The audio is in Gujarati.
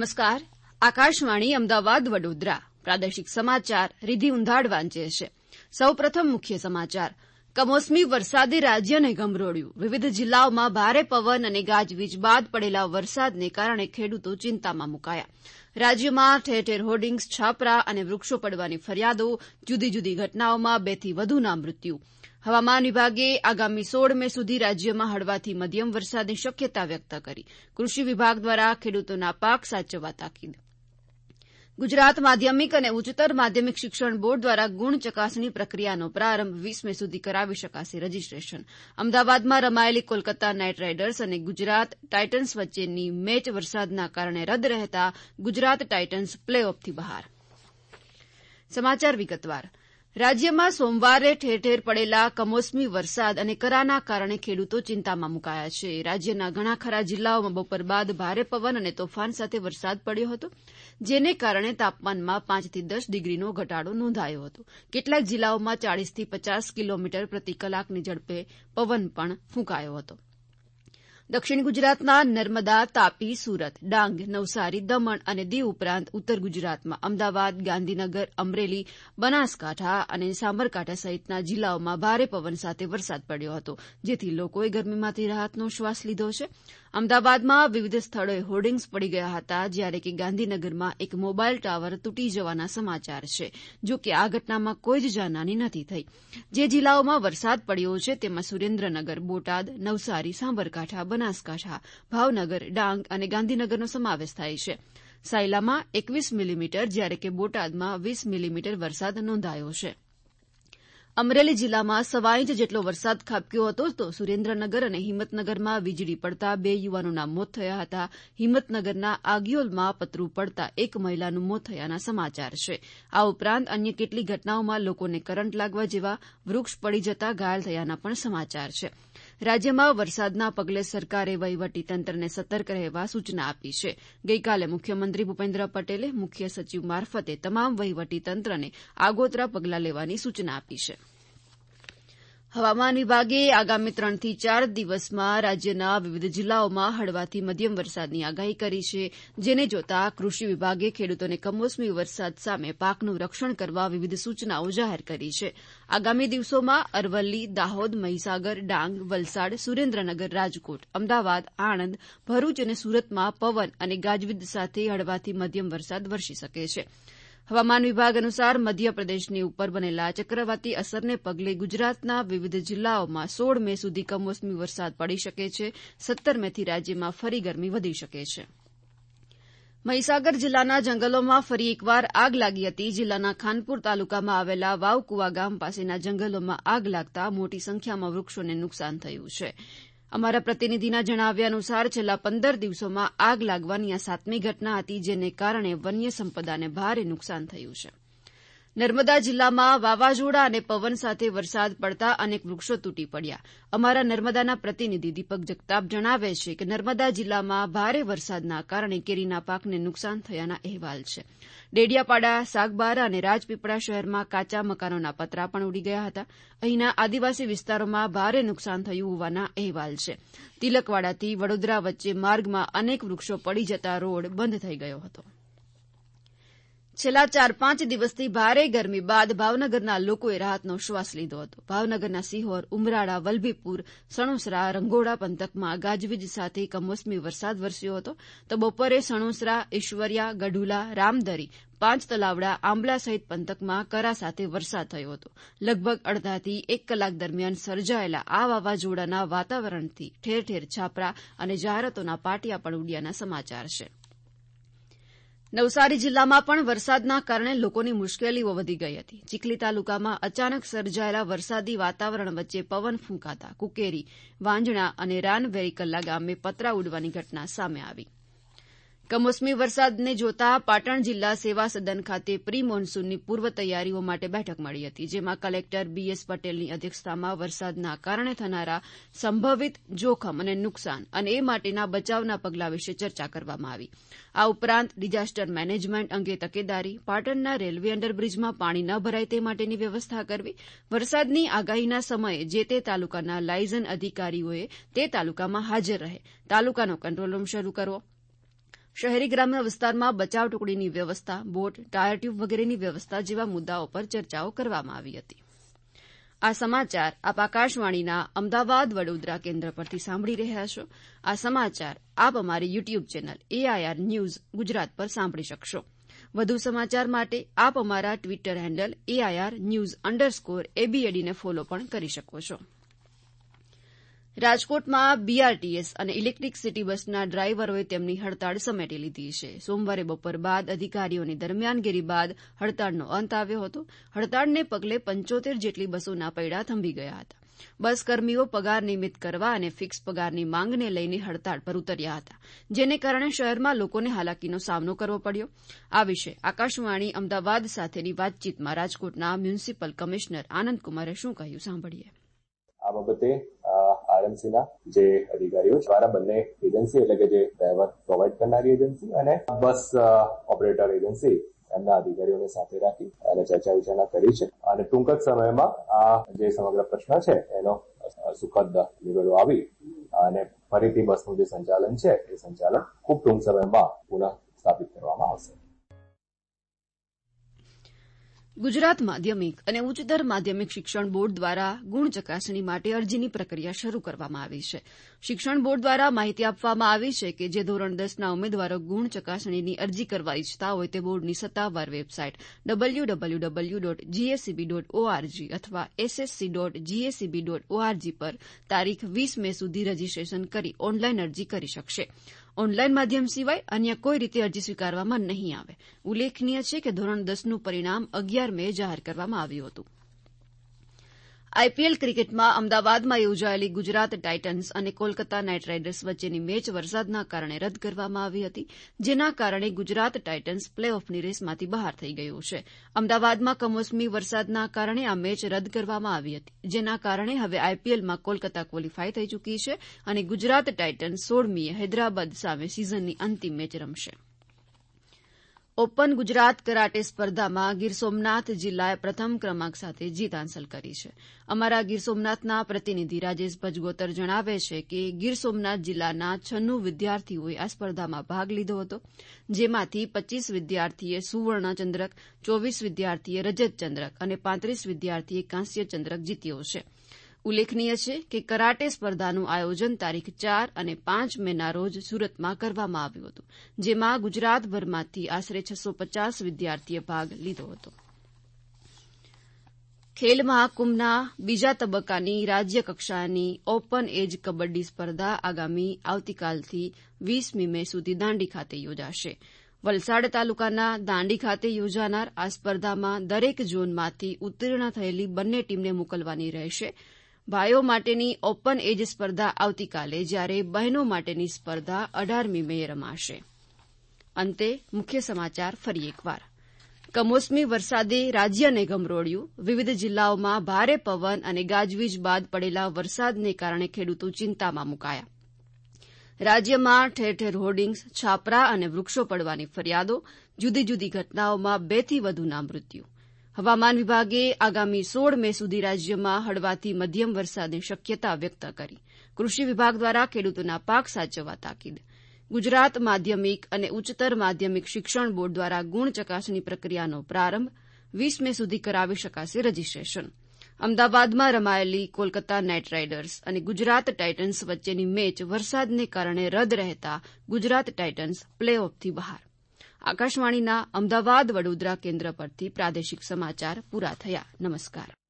નમસ્કાર. આકાશવાણી અમદાવાદ વડોદરા પ્રાદેશિક સમાચાર રીધી ઉંધાડ વાંચે છે. સૌપ્રથમ મુખ્ય સમાચાર. કમોસમી વરસાદે રાજ્યને ગમરોળ્યું. વિવિધ જિલ્લાઓમાં ભારે પવન અને ગાજવીજ બાદ પડેલા વરસાદને કારણે ખેડૂતો ચિંતામાં મુકાયા. રાજ્યમાં ઠેર ઠેર હોર્ડિંગ્સ, છાપરા અને વૃક્ષો પડવાની ફરિયાદો, જુદી જુદી ઘટનાઓમાં 2 થી વધુના મૃત્યુ. હવામાન વિભાગે આગામી 16 મે સુધી રાજ્યમાં હળવાથી મધ્યમ વરસાદની શક્યતા વ્યક્ત કરી. કૃષિ વિભાગ દ્વારા ખેડૂતોના પાક સાચવવા તાકીદ. ગુજરાત માધ્યમિક અને ઉચ્ચતર માધ્યમિક શિક્ષણ બોર્ડ દ્વારા ગુણ ચકાસણી પ્રક્રિયાનો પ્રારંભ 20 મે સુધી કરાવી શકાશે રજીસ્ટ્રેશન. અમદાવાદમાં રમાયેલી કોલકાતા નાઇટ રાઇડર્સ અને ગુજરાત ટાઇટન્સ વચ્ચેની મેચ વરસાદના કારણે રદ રહેતા ગુજરાત ટાઇટન્સ પ્લે ઓફથી બહાર. સમાચાર વિગતવાર. રાજ્યમાં સોમવારે ઠેર ઠેર પડેલા કમોસમી વરસાદ અને કરાના કારણે ખેડૂતો ચિંતામાં મુકાયા છે. રાજ્યના ઘણા ખરા જિલ્લાઓમાં બપોર બાદ ભારે પવન અને તોફાન સાથે વરસાદ પડ્યો હતો, જેને કારણે તાપમાનમાં 5 થી 10 ડિગ્રીનો ઘટાડો નોંધાયો હતો. કેટલાક જિલ્લાઓમાં 40 થી 50 કિલોમીટર પ્રતિ કલાકની ઝડપે પવન પણ ફૂંકાયો હતો. દક્ષિણ ગુજરાતના નર્મદા, તાપી, સુરત, ડાંગ, નવસારી, દમણ અને દીવ ઉપરાંત ઉત્તર ગુજરાતમાં અમદાવાદ, ગાંધીનગર, અમરેલી, બનાસકાંઠા અને સાબરકાંઠા સહિતના જિલ્લાઓમાં ભારે પવન સાથે વરસાદ પડ્યો હતો, જેથી લોકોએ ગરમીમાંથી રાહતનો શ્વાસ લીધો છે. અમદાવાદમાં વિવિધ સ્થળોએ હોર્ડિંગ્સ પડી ગયા હતા, જ્યારે કે ગાંધીનગરમાં એક મોબાઈલ ટાવર તૂટી જવાના સમાચાર છે. જો કે આ ઘટનામાં કોઈ જ જાનહાની નથી થઈ. જે જિલ્લાઓમાં વરસાદ પડ્યો છે તેમાં સુરેન્દ્રનગર, બોટાદ, નવસારી, સાબરકાંઠા, બનાસકાંઠા, ભાવનગર, ડાંગ અને ગાંધીનગરનો સમાવેશ થાય છે. સાયલામાં 21 મિલીમીટર જ્યારે કે બોટાદમાં 20 મિલીમીટર વરસાદ નોંધાયો છે. અમરેલી જિલ્લામાં 1.25 ઇંચ જેટલો વરસાદ ખાબક્યો હતો, તો સુરેન્દ્રનગર અને હિંમતનગરમાં વીજળી પડતા 2 યુવાનોના મોત થયા હતા. હિંમતનગરના આગિયોલમાં પતરું પડતા 1 મહિલાનું મોત થયાના સમાચાર છે. આ ઉપરાંત અન્ય કેટલીક ઘટનાઓમાં લોકોને કરંટ લાગવા જેવા, વૃક્ષ પડી જતા ઘાયલ થયાના પણ સમાચાર છે. રાજ્યમાં વરસાદના પગલે સરકારે વહીવટીતંત્રને સતર્ક રહેવા સૂચના આપી છે. ગઈકાલે મુખ્યમંત્રી ભૂપેન્દ્ર પટેલે મુખ્ય સચિવ મારફતે તમામ વહીવટીતંત્રને આગોતરા પગલાં લેવાની સૂચના આપી છે. હવામાન વિભાગે આગામી 3 થી 4 દિવસમાં રાજ્યના વિવિધ જિલ્લાઓમાં હળવાથી મધ્યમ વરસાદની આગાહી કરી છે, જેને જોતા કૃષિ વિભાગે ખેડૂતોને કમોસમી વરસાદ સામે પાકનું રક્ષણ કરવા વિવિધ સૂચનાઓ જાહેર કરી છે. આગામી દિવસોમાં અરવલ્લી, દાહોદ, મહીસાગર, ડાંગ, વલસાડ, સુરેન્દ્રનગર, રાજકોટ, અમદાવાદ, આણંદ, ભરૂચ અને સુરતમાં પવન અને ગાજવીજ સાથે હળવાથી મધ્યમ વરસાદ વરસી શકે છે. હવામાન વિભાગ અનુસાર મધ્યપ્રદેશની ઉપર બનેલા ચક્રવાતી અસરને પગલે ગુજરાતના વિવિધ જિલ્લાઓમાં 16 મે સુધી કમોસમી વરસાદ પડી શકે છે. 17 મેથી રાજ્યમાં ફરી ગરમી વધી શકે છે. મહીસાગર જિલ્લાના જંગલોમાં ફરી એકવાર આગ લાગી હતી. જિલ્લાના ખાનપુર તાલુકામાં આવેલા વાવકુવા ગામ પાસેના જંગલોમાં આગ લાગતા મોટી સંખ્યામાં વૃક્ષોને નુકસાન થયું છે. અમારા પ્રતિનિધિના જણાવ્યા અનુસાર છેલ્લા 15 દિવસોમાં આગ લાગવાની આ 7મી ઘટના હતી, જેને કારણે વન્ય સંપદાને ભારે નુકસાન થયું છે. નર્મદા જિલ્લામાં વાવાઝોડા અને પવન સાથે વરસાદ પડતા અનેક વૃક્ષો તૂટી પડ્યા. અમારા નર્મદાના પ્રતિનિધિ દીપક જગતાપ જણાવે છે કે નર્મદા જિલ્લામાં ભારે વરસાદના કારણે કેરીના પાકને નુકસાન થયાના અહેવાલ છે. ડેડિયાપાડા, સાગબારા અને રાજપીપળા શહેરમાં કાચા મકાનોના પતરા પણ ઉડી ગયા હતા. અહીંના આદિવાસી વિસ્તારોમાં ભારે નુકસાન થયું હોવાના અહેવાલ છે. તિલકવાડાથી વડોદરા વચ્ચે માર્ગમાં અનેક વૃક્ષો પડી જતા રોડ બંધ થઈ ગયો હતો. છેલ્લા 4-5 દિવસથી ભારે ગરમી બાદ ભાવનગરના લોકોએ રાહતનો શ્વાસ લીધો હતો. ભાવનગરના સિહોર, ઉમરાળા, વલભીપુર, સણોસરા, રંગોળા પંથકમાં ગાજવીજ સાથે કમોસમી વરસાદ વરસ્યો હતો, તો બપોરે સણોસરા, ઈશ્વરિયા, ગઢુલા, રામદરી, 5 તલાવડા, આંબલા સહિત પંથકમાં કરા સાથે વરસાદ થયો હતો. લગભગ અડધાથી 1 કલાક દરમિયાન સર્જાયેલા આ વાવાઝોડાના વાતાવરણથી ઠેર ઠેર છાપરા અને જાહેરાતોના પાટિયા પણ ઉડ્યાના સમાચાર છે. નવસારી જિલ્લામાં પણ વરસાદના કારણે લોકોની મુશ્કેલીઓ વધી ગઈ હતી. ચીખલી તાલુકામાં અચાનક સર્જાયેલા વરસાદી વાતાવરણ વચ્ચે પવન ફૂંકાતા કુકેરી, વાંજણા અને રાનવેરીકલ્લા ગામે પતરા ઉડવાની ઘટના સામે આવી. કમોસમી વરસાદને જોતા પાટણ જિલ્લા સેવા સદન ખાતે પ્રી મોન્સૂનની પૂર્વ તૈયારીઓ માટે બેઠક મળી હતી, જેમાં કલેક્ટર BS પટેલની અધ્યક્ષતામાં વરસાદના કારણે થનારા સંભવિત જોખમ અને નુકસાન અને એ માટેના બચાવના પગલાં વિશે ચર્ચા કરવામાં આવી. આ ઉપરાંત ડિઝાસ્ટર મેનેજમેન્ટ અંગે તકેદારી, પાટણના રેલવે અંડરબ્રિજમાં પાણી ન ભરાય તે માટેની વ્યવસ્થા કરવી, વરસાદની આગાહીના સમયે જે તે તાલુકાના લાયઝન અધિકારીઓએ તે તાલુકામાં હાજર રહે, તાલુકાનો કંટ્રોલ રૂમ શરૂ કરવો, શહેરી ગ્રામ્ય વિસ્તારમાં બચાવ ટુકડીની વ્યવસ્થા, બોટ, ટાયર ટ્યુબ વગેરેની વ્યવસ્થા જેવા મુદ્દાઓ પર ચર્ચાઓ કરવામાં આવી હતી. આ સમાચાર આપ આકાશવાણીના અમદાવાદ વડોદરા કેન્દ્ર પરથી સાંભળી રહ્યા છો. આ સમાચાર આપ અમારી YouTube channel AIR news Gujarat પર સાંભળી શકશો. વધુ સમાચાર માટે આપ અમારા ટ્વિટર હેન્ડલ AIR_news_ABAD ને ફોલો પણ કરી શકો છો. રાજકોટમાં BRTS અને ઇલેક્ટ્રિક સિટી બસના ડ્રાઈવરોએ તેમની હડતાળ સમેટી લીધી છે. સોમવારે બપોર બાદ અધિકારીઓની દરમિયાનગીરી બાદ હડતાળનો અંત આવ્યો હતો. હડતાળને પગલે 75 જેટલી બસોના પૈડા થંભી ગયા હતા. બસ કર્મીઓ પગાર નિયમિત કરવા અને ફિક્સ પગારની માંગને લઈને હડતાળ પર ઉતર્યા હતા, જેને કારણે શહેરમાં લોકોને હાલાકીનો સામનો કરવો પડ્યો. આ વિશે આકાશવાણી અમદાવાદ સાથેની વાતચીતમાં રાજકોટના મ્યુનિસિપલ કમિશનર આનંદકુમારે શું કહ્યું, સાંભળીએ. આ બાબતે RMCના જે અધિકારીઓ દ્વારા બંને એજન્સી એટલે કે જે ડ્રાઈવર પ્રોવાઈડ કરનારી એજન્સી અને બસ ઓપરેટર એજન્સી એમના અધિકારીઓને સાથે રાખી અને ચર્ચા વિચારણા કરી છે અને ટૂંક જ સમયમાં આ જે સમગ્ર પ્રશ્ન છે એનો સુખદ નિવેડો આવી અને ફરીથી બસનું જે સંચાલન છે એ સંચાલન ખૂબ ટૂંક સમયમાં પુનઃ સ્થાપિત કરવામાં આવશે. ગુજરાત માધ્યમિક અને ઉચ્ચતર માધ્યમિક શિક્ષણ બોર્ડ દ્વારા ગુણ ચકાસણી માટે અરજીની પ્રક્રિયા શરૂ કરવામાં આવી છે. શિક્ષણ બોર્ડ દ્વારા માહિતી આપવામાં આવી છે કે જે ધોરણ 10ના ઉમેદવારો ગુણ ચકાસણીની અરજી કરવા ઈચ્છતા હોય તે બોર્ડની સત્તાવાર વેબસાઇટ www.gascb.org અથવા ssc.gascb.org પર તારીખ 20 મે સુધી રજીસ્ટ્રેશન કરી ઓનલાઈન અરજી કરી શકશે. ઓનલાઈન માધ્યમ સિવાય અન્ય કોઈ રીતે અરજી સ્વીકારવામાં નહીં આવે. ઉલ્લેખનીય છે કે ધોરણ 10નું પરિણામ 11 મે જાહેર કરવામાં આવ્યું હતું. IPL ક્રિકેટમાં અમદાવાદમાં યોજાયેલી ગુજરાત ટાઇટન્સ અને કોલકાતા નાઇટ રાઇડર્સ વચ્ચેની મેચ વરસાદના કારણે રદ કરવામાં આવી હતી, જેના કારણે ગુજરાત ટાઇટન્સ પ્લે ઓફની રેસમાંથી બહાર થઈ ગયું છે. અમદાવાદમાં કમોસમી વરસાદના કારણે આ મેચ રદ કરવામાં આવી હતી, જેના કારણે હવે IPLમાં કોલકાતા ક્વોલિફાય થઈ ચૂકી છે અને ગુજરાત ટાઇટન્સ 16મીએ હૈદરાબાદ સામે સિઝનની અંતિમ મેચ રમશે. ઓપન ગુજરાત કરાટે સ્પર્ધામાં ગીર સોમનાથ જિલ્લાએ પ્રથમ ક્રમાંક સાથે જીત હાંસલ કરી છે. અમારા ગીર સોમનાથના પ્રતિનિધિ રાજેશ ભજગોતર જણાવે છે કે ગીર સોમનાથ જિલ્લાના 96 વિદ્યાર્થીઓએ આ સ્પર્ધામાં ભાગ લીધો હતો, જેમાંથી 25 વિદ્યાર્થીએ સુવર્ણ ચંદ્રક, 24 વિદ્યાર્થીએ રજત ચંદ્રક અને 35 વિદ્યાર્થીએ કાંસ્ય ચંદ્રક જીત્યો છે. ઉલ્લેખનીય છે કે કરાટે સ્પર્ધાનું આયોજન તારીખ 4 અને 5 મેના રોજ સુરતમાં કરવામાં આવ્યું હતું, જેમાં ગુજરાતભરમાંથી આશરે 650 વિદ્યાર્થીએ ભાગ લીધો હતો. ખેલ મહાકુંભના બીજા તબક્કાની રાજ્ય કક્ષાની ઓપન એજ કબડ્ડી સ્પર્ધા આગામી આવતીકાલથી 20મી મે સુધી દાંડી ખાતે યોજાશે. વલસાડ તાલુકાના દાંડી ખાતે યોજાનાર આ સ્પર્ધામાં દરેક ઝોનમાંથી ઉત્તીર્ણ થયેલી બંને ટીમને મોકલવાની રહેશે. ભાઈઓ માટેની ઓપન એજ સ્પર્ધા આવતીકાલે, જ્યારે બહેનો માટેની સ્પર્ધા 18મી મે રમાશે. અંતે મુખ્ય સમાચાર ફરી એકવાર. કમોસમી વરસાદે રાજ્યને ગમરોળ્યું. વિવિધ જિલ્લાઓમાં ભારે પવન અને ગાજવીજ બાદ પડેલા વરસાદને કારણે ખેડૂતો ચિંતામાં મુકાયા. રાજ્યમાં ઠેર ઠેર હોર્ડિંગ્સ, છાપરા અને વૃક્ષો પડવાની ફરિયાદો. જુદી જુદી ઘટનાઓમાં 2થી વધુના મૃત્યુ. હવામાન વિભાગે આગામી 16 મે સુધી રાજ્યમાં હળવાથી મધ્યમ વરસાદની શક્યતા વ્યક્ત કરી. કૃષિ વિભાગ દ્વારા ખેડૂતોના પાક સાચવવા તાકીદ. ગુજરાત માધ્યમિક અને ઉચ્ચતર માધ્યમિક શિક્ષણ બોર્ડ દ્વારા ગુણ ચકાસણી પ્રક્રિયાનો પ્રારંભ. 20 મે સુધી કરાવી શકાશે રજીસ્ટ્રેશન. અમદાવાદમાં રમાયેલી કોલકાતા નાઇટ રાઇડર્સ અને ગુજરાત ટાઇટન્સ વચ્ચેની મેચ વરસાદને કારણે રદ રહેતા ગુજરાત ટાઇટન્સ પ્લે ઓફથી બહાર. આકાશવાણીના અમદાવાદ વડોદરા કેન્દ્ર પરથી પ્રાદેશિક સમાચાર પૂરા થયા. નમસ્કાર.